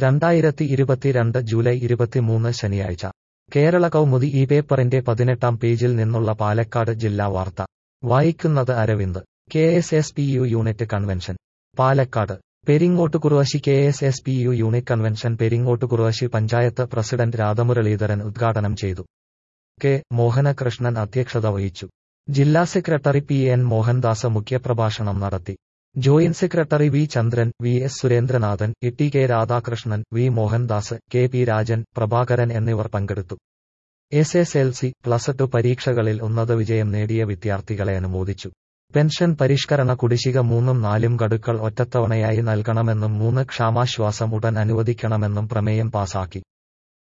2022 July 23 ശനിയാഴ്ച കേരള കൗമുദി ഈ പേപ്പറിന്റെ 18-ാം പേജിൽ നിന്നുള്ള പാലക്കാട് ജില്ലാ വാർത്ത വായിക്കുന്നത് Aravind. KSSPU unit convention Palakkad. Peringottukurissi KSSPU unit convention Peringottukurissi panchayat president Radha Muralidharan ഉദ്ഘാടനം ചെയ്തു. കെ. മോഹനകൃഷ്ണൻ അധ്യക്ഷത വഹിച്ചു. ജില്ലാ സെക്രട്ടറി PN മോഹൻദാസ് മുഖ്യപ്രഭാഷണം നടത്തി. Joint secretary V Chandran, VS Surendranathan, TK Radhakrishnan, V Mohandas, KP Rajan, Prabhakaran എന്നിവർ പങ്കെടുത്തു. SSLC, +2 പരീക്ഷകളിൽ ഉന്നത വിജയം നേടിയ വിദ്യാർത്ഥികളെ അനുമോദിച്ചു. പെൻഷൻ പരിഷ്കരണ കുടിശ്ശിക 3ഉം 4ഉം ഗഡുക്കൾ ഒറ്റത്തവണയായി നൽകണമെന്നും 3 ക്ഷാമാശ്വാസം ഉടൻ അനുവദിക്കണമെന്നും പ്രമേയം പാസാക്കി.